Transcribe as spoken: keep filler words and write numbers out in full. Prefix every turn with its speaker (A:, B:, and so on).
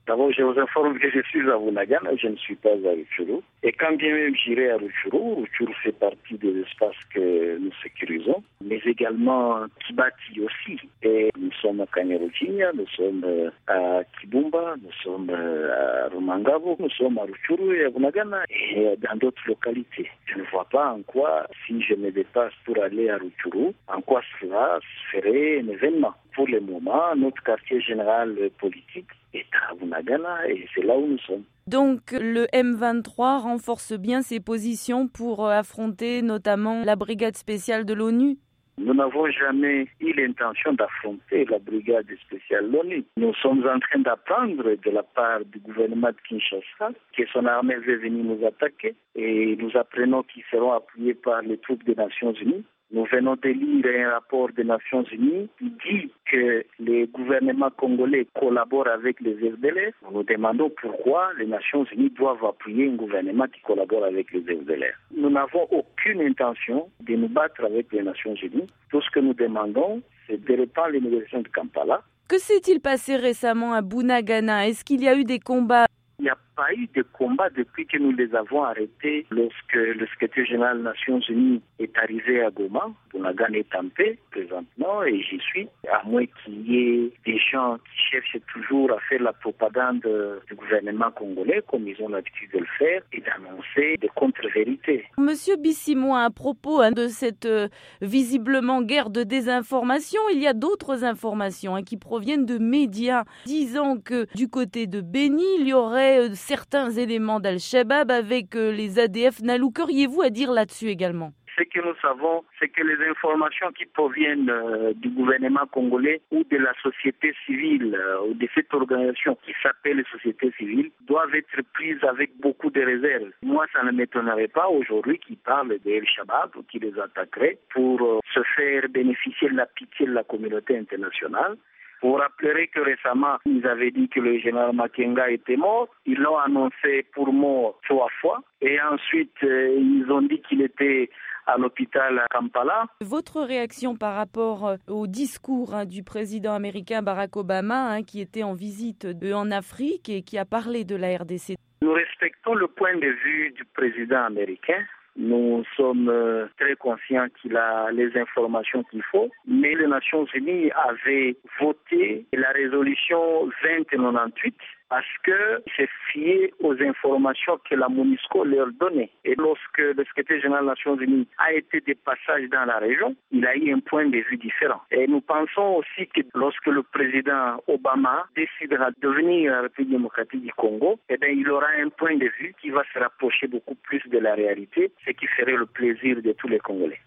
A: D'abord, je vous informe que je suis à Bunagana, je ne suis pas à Rutshuru. Et quand bien même j'irai à Rutshuru, Rutshuru fait partie des espaces que nous sécurisons, mais également Kibati aussi. Et nous sommes à Kanyaruchinya, nous sommes à Kibumba, nous sommes à Rumangabo, nous sommes à Rutshuru et à Bunagana et dans d'autres localités. Je ne vois pas en quoi, si je me dépasse pour aller à Rutshuru, en quoi cela serait un événement. Pour le moment, notre quartier général politique est à Bunagana et c'est là où nous sommes.
B: Donc le M vingt-trois renforce bien ses positions pour affronter notamment la brigade spéciale de l'ONU?
A: Nous n'avons jamais eu l'intention d'affronter la brigade spéciale de l'ONU. Nous sommes en train d'apprendre de la part du gouvernement de Kinshasa que son armée veut venir nous attaquer et nous apprenons qu'ils seront appuyés par les troupes des Nations Unies. Nous venons de lire un rapport des Nations Unies qui dit que les gouvernements congolais collaborent avec les F D L R. Nous nous demandons pourquoi les Nations Unies doivent appuyer un gouvernement qui collabore avec les F D L R. Nous n'avons aucune intention de nous battre avec les Nations Unies. Tout ce que nous demandons, c'est de reprendre les négociations de Kampala.
B: Que s'est-il passé récemment à Bunagana? Est-ce qu'il y a eu des combats?
A: Il n'y a pas eu de combat depuis que nous les avons arrêtés lorsque le secrétaire général des Nations Unies est arrivé à Goma. Bunagana est en paix présentement et j'y suis. À moins qu'il y ait des gens qui cherchent toujours à faire la propagande du gouvernement congolais comme ils ont l'habitude de le faire et d'annoncer des contre-vérités.
B: Monsieur Bissimois, à propos hein, de cette euh, visiblement guerre de désinformation, il y a d'autres informations hein, qui proviennent de médias disant que du côté de Beni, il y aurait euh, certains éléments d'Al-Shabaab avec euh, les A D F Nalou. Qu'auriez-vous à dire là-dessus également?
A: Ce que nous savons, c'est que les informations qui proviennent euh, du gouvernement congolais ou de la société civile euh, ou de cette organisation qui s'appelle société civile doivent être prises avec beaucoup de réserves. Moi, ça ne m'étonnerait pas aujourd'hui qu'ils parlent de El-Shabaab ou qu'ils les attaqueraient pour euh, se faire bénéficier de la pitié de la communauté internationale. Vous vous rappellerez que récemment, ils avaient dit que le général Makenga était mort. Ils l'ont annoncé pour mort trois fois. Et ensuite, euh, ils ont dit qu'il était à l'hôpital à Kampala.
B: Votre réaction par rapport au discours hein, du président américain Barack Obama, hein, qui était en visite de, en Afrique et qui a parlé de la R D C?
A: Nous respectons le point de vue du président américain. Nous sommes euh, très conscients qu'il a les informations qu'il faut, mais les Nations Unies avaient voté la résolution vingt quatre-vingt-dix-huit parce que c'est fié aux informations que la MONUSCO leur donnait. Et lorsque le secrétaire général des Nations Unies a été de passage dans la région, il a eu un point de vue différent. Et nous pensons aussi que lorsque le président Obama décidera de venir à la République démocratique du Congo, eh bien, il aura un point de vue qui va se rapprocher beaucoup plus de la réalité, ce qui ferait le plaisir de tous les Congolais.